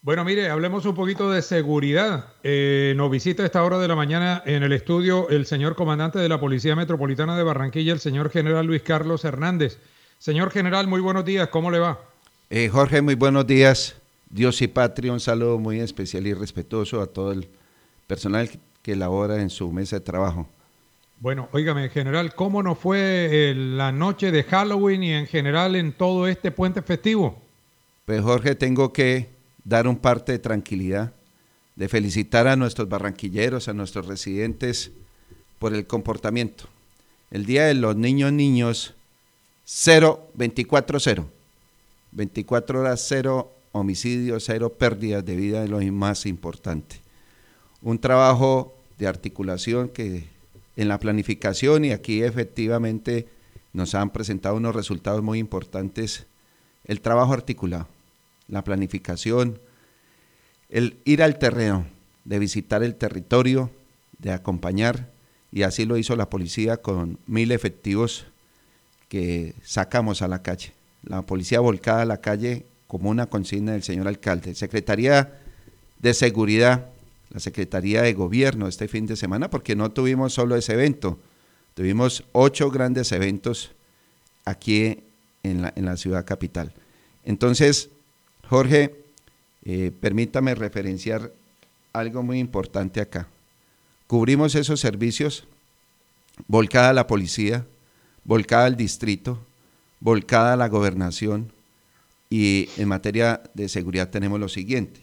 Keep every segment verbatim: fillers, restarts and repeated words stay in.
Bueno, mire, hablemos un poquito de seguridad. Eh, nos visita a esta hora de la mañana en el estudio el señor comandante de la Policía Metropolitana de Barranquilla, el señor general Luis Carlos Hernández. Señor general, muy buenos días, ¿cómo le va? Eh, Jorge, muy buenos días. Dios y patria, un saludo muy especial y respetuoso a todo el personal que labora en su mesa de trabajo. Bueno, óigame, general, ¿cómo nos fue eh, la noche de Halloween y en general en todo este puente festivo? Pues Jorge, tengo que dar un parte de tranquilidad, de felicitar a nuestros barranquilleros, a nuestros residentes por el comportamiento. El Día de los Niños Niños, cero, veinticuatro cero. veinticuatro horas cero homicidios, cero pérdidas de vida, es lo más importante. Un trabajo de articulación que en la planificación y aquí efectivamente nos han presentado unos resultados muy importantes, el trabajo articulado, la planificación, el ir al terreno, de visitar el territorio, de acompañar, y así lo hizo la policía con mil efectivos que sacamos a la calle. La policía volcada a la calle como una consigna del señor alcalde. Secretaría de Seguridad, la Secretaría de Gobierno este fin de semana, porque no tuvimos solo ese evento, tuvimos ocho grandes eventos aquí en la, en la ciudad capital. Entonces, Jorge, eh, permítame referenciar algo muy importante acá. Cubrimos esos servicios, volcada a la policía, volcada al distrito, volcada a la gobernación, y en materia de seguridad tenemos lo siguiente.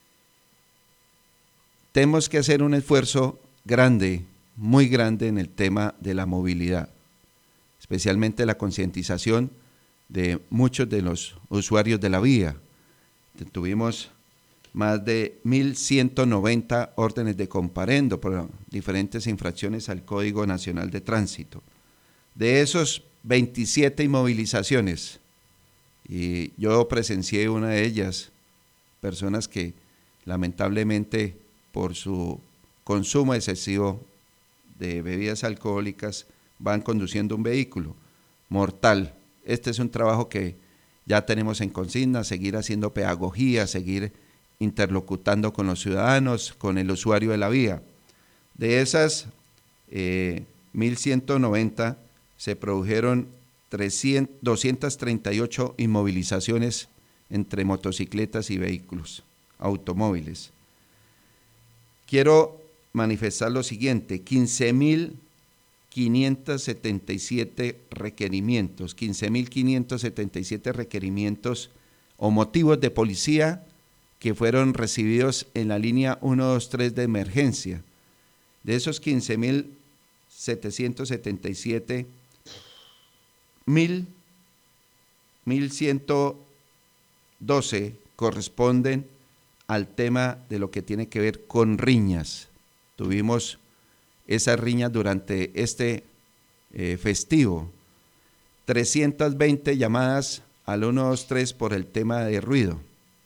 Tenemos que hacer un esfuerzo grande, muy grande en el tema de la movilidad, especialmente la concientización de muchos de los usuarios de la vía. Tuvimos más de mil ciento noventa órdenes de comparendo por diferentes infracciones al Código Nacional de Tránsito. De esos, veintisiete inmovilizaciones, y yo presencié una de ellas, personas que lamentablemente por su consumo excesivo de bebidas alcohólicas van conduciendo un vehículo mortal. Este es un trabajo que ya tenemos en consigna, seguir haciendo pedagogía, seguir interlocutando con los ciudadanos, con el usuario de la vía. De esas eh, mil ciento noventa se produjeron trescientas, doscientas treinta y ocho inmovilizaciones entre motocicletas y vehículos, automóviles. Quiero manifestar lo siguiente, quince mil quinientos setenta y siete requerimientos, quince mil quinientos setenta y siete requerimientos o motivos de policía que fueron recibidos en la línea ciento veintitrés de emergencia. De esos quince mil setecientos setenta y siete, mil ciento doce corresponden al tema de lo que tiene que ver con riñas. Tuvimos esas riñas durante este eh, festivo. trescientas veinte llamadas al ciento veintitrés por el tema de ruido.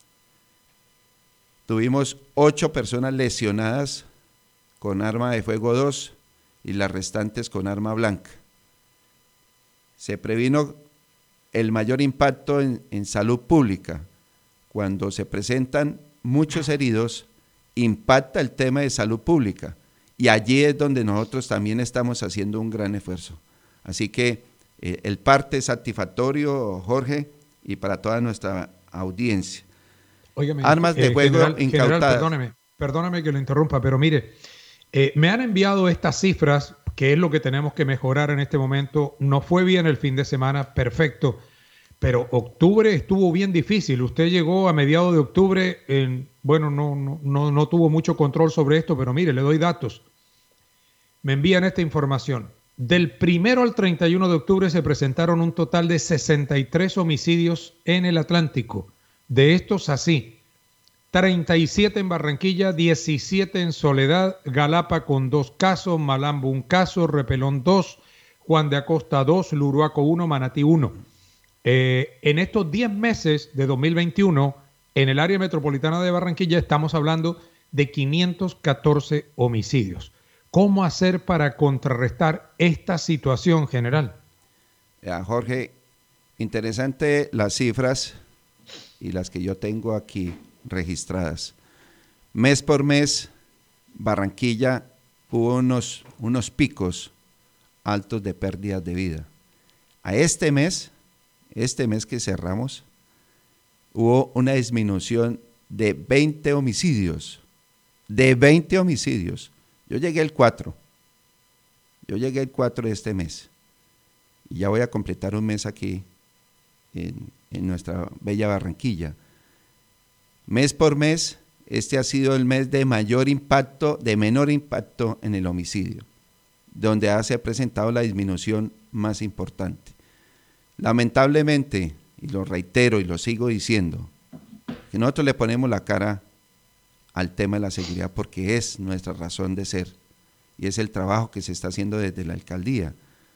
Tuvimos ocho personas lesionadas con arma de fuego dos y las restantes con arma blanca. Se previno el mayor impacto en, en salud pública. Cuando se presentan muchos heridos, impacta el tema de salud pública. Y allí es donde nosotros también estamos haciendo un gran esfuerzo. Así que eh, el parte es satisfactorio, Jorge, y para toda nuestra audiencia. Óigame, Armas de eh, fuego general, general, incautadas. perdóneme, perdóneme que lo interrumpa, pero mire, eh, me han enviado estas cifras, que es lo que tenemos que mejorar en este momento. No fue bien el fin de semana, perfecto, pero octubre estuvo bien difícil. Usted llegó a mediados de octubre, en, bueno, no, no, no, no tuvo mucho control sobre esto, pero mire, le doy datos. Me envían esta información. Del primero al treinta y uno de octubre se presentaron un total de sesenta y tres homicidios en el Atlántico. De estos así, treinta y siete en Barranquilla, diecisiete en Soledad, Galapa con dos casos, Malambo un caso, Repelón dos, Juan de Acosta dos, Luruaco uno, Manatí uno. Eh, en estos diez meses de dos mil veintiuno, en el área metropolitana de Barranquilla estamos hablando de quinientos catorce homicidios. ¿Cómo hacer para contrarrestar esta situación, general? Ya, Jorge, interesante las cifras y las que yo tengo aquí. registradas. Mes por mes, Barranquilla hubo unos, unos picos altos de pérdidas de vida. A este mes, este mes que cerramos, hubo una disminución de veinte homicidios, de veinte homicidios. Yo llegué el cuatro, yo llegué el cuatro de este mes, y ya voy a completar un mes aquí en, en nuestra bella Barranquilla. Mes por mes, este ha sido el mes de mayor impacto, de menor impacto en el homicidio, donde ha, se ha presentado la disminución más importante. Lamentablemente, y lo reitero y lo sigo diciendo, que nosotros le ponemos la cara al tema de la seguridad porque es nuestra razón de ser y es el trabajo que se está haciendo desde la alcaldía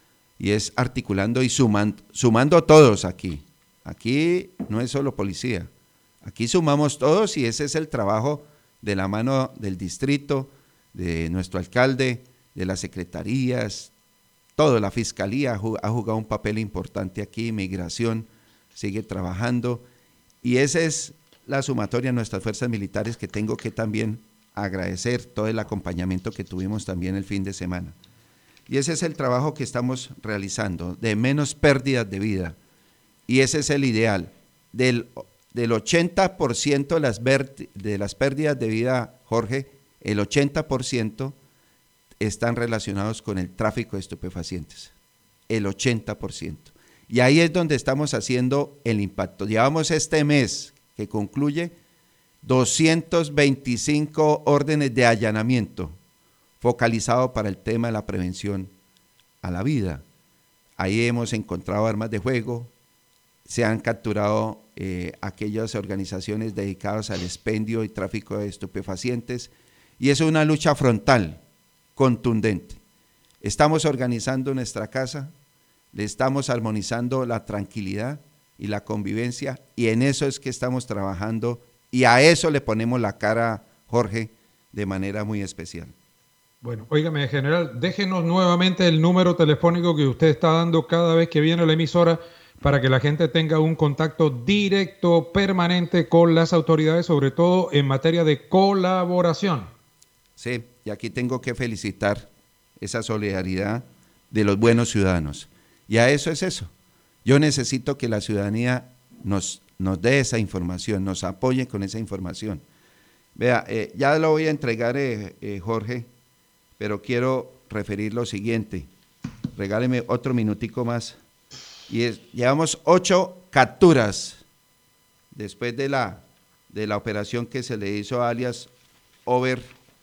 y es articulando y sumando, sumando todos aquí. Aquí no es solo policía, aquí sumamos todos y ese es el trabajo de la mano del distrito, de nuestro alcalde, de las secretarías, todo, la fiscalía ha jugado un papel importante aquí, migración sigue trabajando y esa es la sumatoria de nuestras fuerzas militares que tengo que también agradecer todo el acompañamiento que tuvimos también el fin de semana. Y ese es el trabajo que estamos realizando, de menos pérdidas de vida. Y ese es el ideal. Del, del ochenta por ciento de las, de las pérdidas de vida, Jorge, el ochenta por ciento están relacionados con el tráfico de estupefacientes. El ochenta por ciento. Y ahí es donde estamos haciendo el impacto. Llevamos este mes que concluye doscientos veinticinco órdenes de allanamiento focalizado para el tema de la prevención a la vida. Ahí hemos encontrado armas de fuego, se han capturado eh, aquellas organizaciones dedicadas al expendio y tráfico de estupefacientes y es una lucha frontal, contundente. Estamos organizando nuestra casa, le estamos armonizando la tranquilidad y la convivencia y en eso es que estamos trabajando y a eso le ponemos la cara, Jorge, de manera muy especial. Bueno, óigame, general, déjenos nuevamente el número telefónico que usted está dando cada vez que viene a la emisora para que la gente tenga un contacto directo, permanente con las autoridades, sobre todo en materia de colaboración. Sí, y aquí tengo que felicitar esa solidaridad de los buenos ciudadanos. Y a eso es eso. Yo necesito que la ciudadanía nos, nos dé esa información, nos apoye con esa información. Vea, eh, ya lo voy a entregar, eh, eh, Jorge, pero quiero referir lo siguiente. Regáleme otro minutico más. Y es, llevamos ocho capturas después de la, de la operación que se le hizo a alias Over,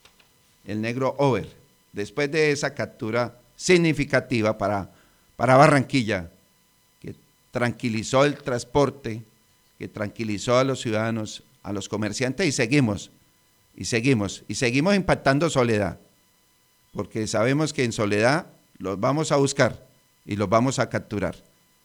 el negro Over. Después de esa captura significativa para, para Barranquilla, que tranquilizó el transporte, que tranquilizó a los ciudadanos, a los comerciantes, y seguimos, y seguimos, y seguimos impactando Soledad, porque sabemos que en Soledad los vamos a buscar y los vamos a capturar.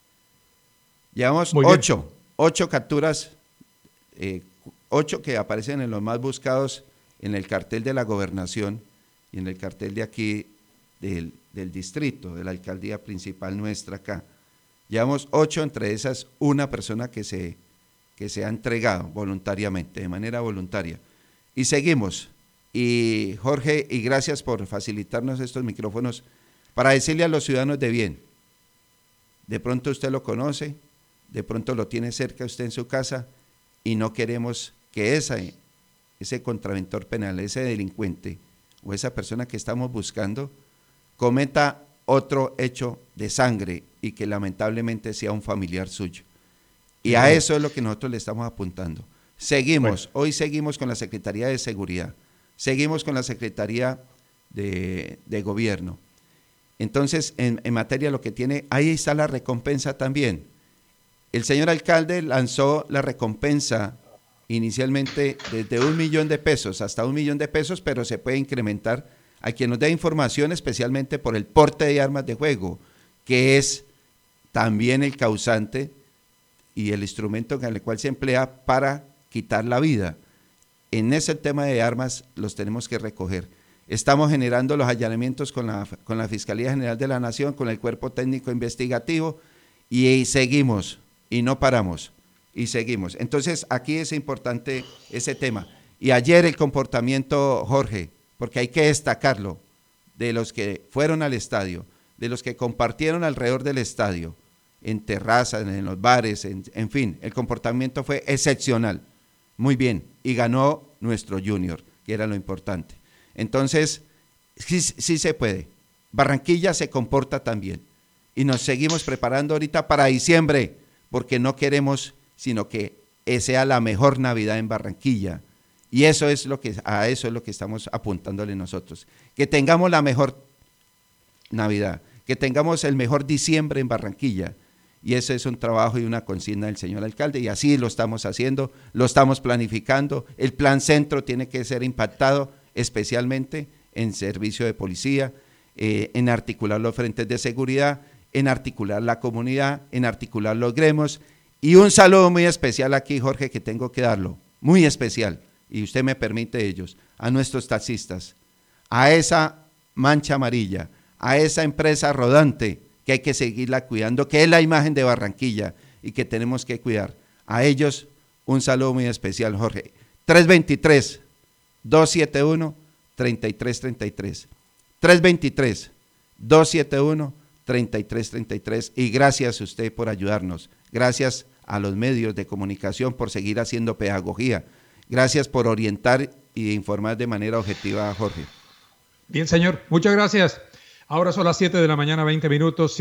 Llevamos ocho, ocho capturas, eh, ocho que aparecen en los más buscados en el cartel de la gobernación y en el cartel de aquí del, del distrito, de la alcaldía principal nuestra acá. Llevamos ocho, entre esas una persona que se, que se ha entregado voluntariamente, de manera voluntaria. Y seguimos. Y Jorge, y gracias por facilitarnos estos micrófonos para decirle a los ciudadanos de bien. De pronto usted lo conoce, de pronto lo tiene cerca usted en su casa y no queremos que esa, ese contraventor penal, ese delincuente o esa persona que estamos buscando cometa otro hecho de sangre y que lamentablemente sea un familiar suyo. Y a eso es lo que nosotros le estamos apuntando. Seguimos, bueno. Hoy seguimos con la Secretaría de Seguridad, seguimos con la Secretaría de, de Gobierno. Entonces, en, en materia de lo que tiene, ahí está la recompensa también. El señor alcalde lanzó la recompensa inicialmente desde un millón de pesos hasta un millón de pesos, pero se puede incrementar a quien nos dé información, especialmente por el porte de armas de fuego, que es también el causante y el instrumento con el cual se emplea para quitar la vida. En ese tema de armas los tenemos que recoger. Estamos generando los allanamientos con la, con la Fiscalía General de la Nación, con el Cuerpo Técnico Investigativo, y, y seguimos, y no paramos. y seguimos. Entonces, aquí es importante ese tema. Y ayer el comportamiento, Jorge, porque hay que destacarlo, de los que fueron al estadio, de los que compartieron alrededor del estadio, en terrazas, en los bares, en, en fin, el comportamiento fue excepcional. Muy bien, y ganó nuestro Junior, que era lo importante. Entonces, sí, sí se puede. Barranquilla se comporta también. Y nos seguimos preparando ahorita para diciembre, porque no queremos sino que sea la mejor Navidad en Barranquilla. Y eso es lo que, a eso es lo que estamos apuntándole nosotros. Que tengamos la mejor Navidad, que tengamos el mejor diciembre en Barranquilla. Y eso es un trabajo y una consigna del señor alcalde, y así lo estamos haciendo, lo estamos planificando. El plan centro tiene que ser impactado especialmente en servicio de policía, eh, en articular los frentes de seguridad, en articular la comunidad, en articular los gremios. Y un saludo muy especial aquí, Jorge, que tengo que darlo, muy especial, y usted me permite ellos, a nuestros taxistas, a esa mancha amarilla, a esa empresa rodante que hay que seguirla cuidando, que es la imagen de Barranquilla y que tenemos que cuidar. A ellos un saludo muy especial, Jorge. tres dos tres, dos siete uno, tres tres tres tres. tres dos tres, dos siete uno, tres tres tres tres. Y gracias a usted por ayudarnos. Gracias a los medios de comunicación por seguir haciendo pedagogía. Gracias por orientar y informar de manera objetiva a Jorge. Bien, señor. Muchas gracias. Ahora son las siete de la mañana, veinte minutos.